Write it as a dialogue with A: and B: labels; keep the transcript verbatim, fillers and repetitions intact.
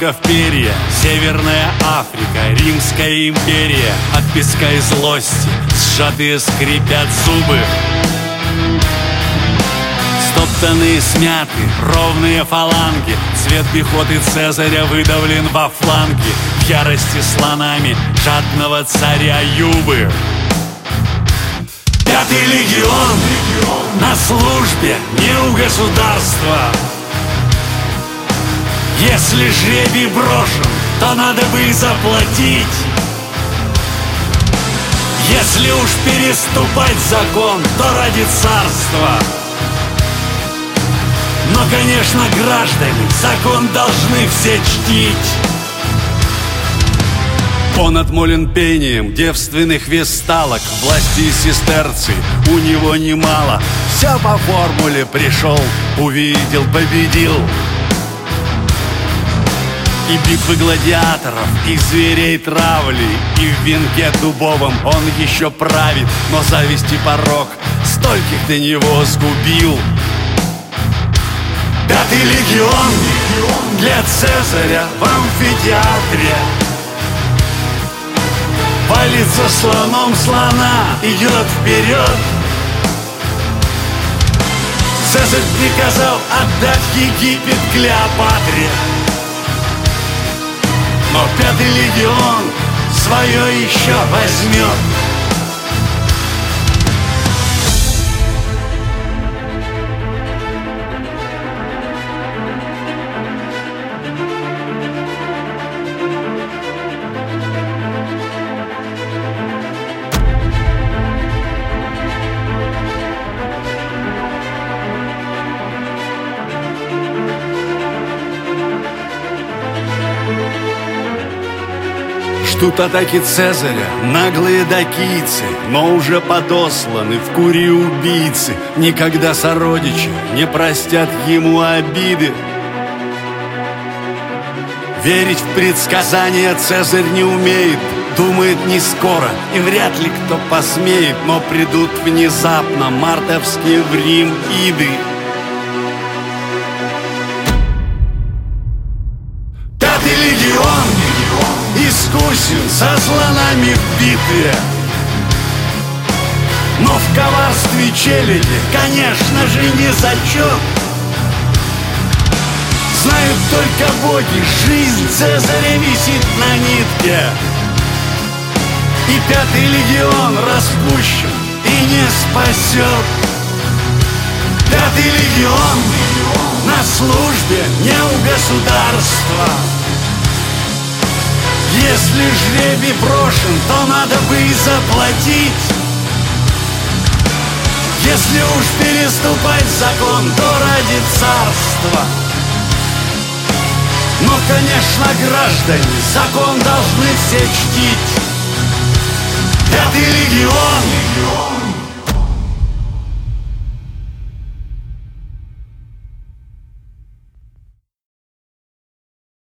A: только в перья. Северная Африка, Римская империя. От песка и злости сжатые скрипят зубы. Стоптанные, смяты, ровные фаланги. Цвет пехоты Цезаря выдавлен во фланги. В ярости слонами жадного царя Юбы. Пятый легион на службе не у государства. Если жребий брошен, то надо бы и заплатить. Если уж переступать закон, то ради царства. Но, конечно, граждане, закон должны все чтить. Он отмолен пением девственных весталок. Власти сестерцы у него немало. Все по формуле: пришел, увидел, победил. И битвы гладиаторов, и зверей травли, и в венке дубовом он еще правит. Но зависть и порок стольких до него сгубил. Пятый легион для Цезаря в амфитеатре валится слоном слона, идет вперед. Цезарь приказал отдать Египет Клеопатре. Но пятый легион свое еще возьмет. Ждут атаки Цезаря наглые дакийцы, но уже подосланы в Курии убийцы. Никогда сородичи не простят ему обиды. Верить в предсказания Цезарь не умеет. Думает, не скоро и вряд ли кто посмеет. Но придут внезапно мартовские в Рим иды. Пятый легион искусен со слонами в битве, но в коварстве челяди, конечно же, не зачет. Знают только боги, жизнь Цезаря висит на нитке. И пятый легион распущен и не спасет. Пятый легион на службе не у государства. Если жребий брошен, то надо бы и заплатить. Если уж переступать закон, то ради царства. Но, конечно, граждане, закон должны все чтить. Пятый легион